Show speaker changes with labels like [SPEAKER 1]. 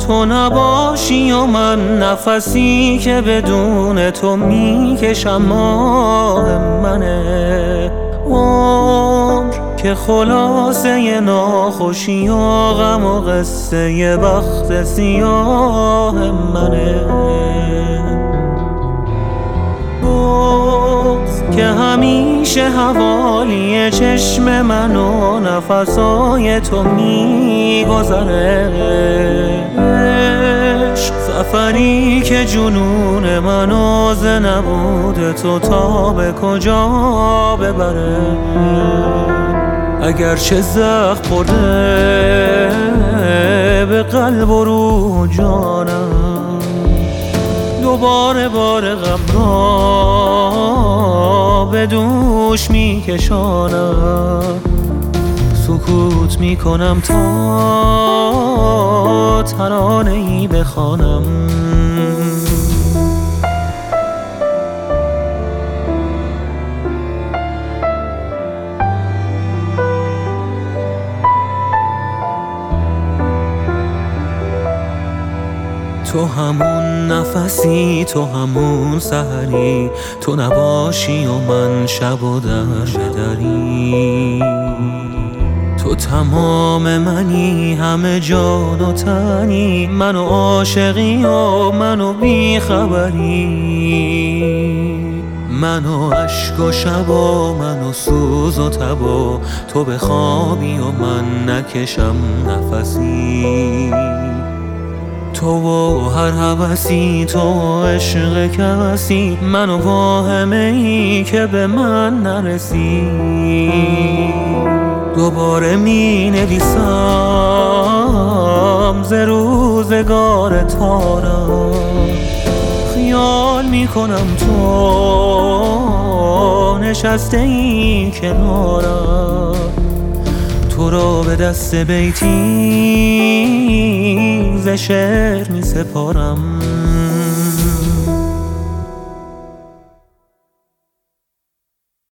[SPEAKER 1] تو نباشی و من نفسی که بدون تو میکشم ماه منه. عمر که خلاصه ناخوشی و غم و قصه بخت سیاه منه. بغض که همیشه حوالی چشم من و نفسای تو میگذره. عشق سفری که جنون منو ز نبود تو تا به کجا ببره. اگرچه زخم خورده به قلب و روح جانم، دوباره بار غم را به دوش میکشانم. سکوت میکنم تا ترانه ای بخوانم. تو همون نفسی، تو همون سحری، تو نباشی و من شب و در بدری. تو تمام منی، همه جان و تنی، منو عاشقی و منو بیخبری. منو عشق و شب و منو سوز و تب و تو بخوابی و من نکشم نفسی. تو و هر هوسی، تو عشق کسی، منو واهمه ای که به من نرسی. دوباره می نویسم ز روزگار تارم، خیال می کنم تو نشسته ای کنارم. تو را به دست بیتی ز شعر می سپارم.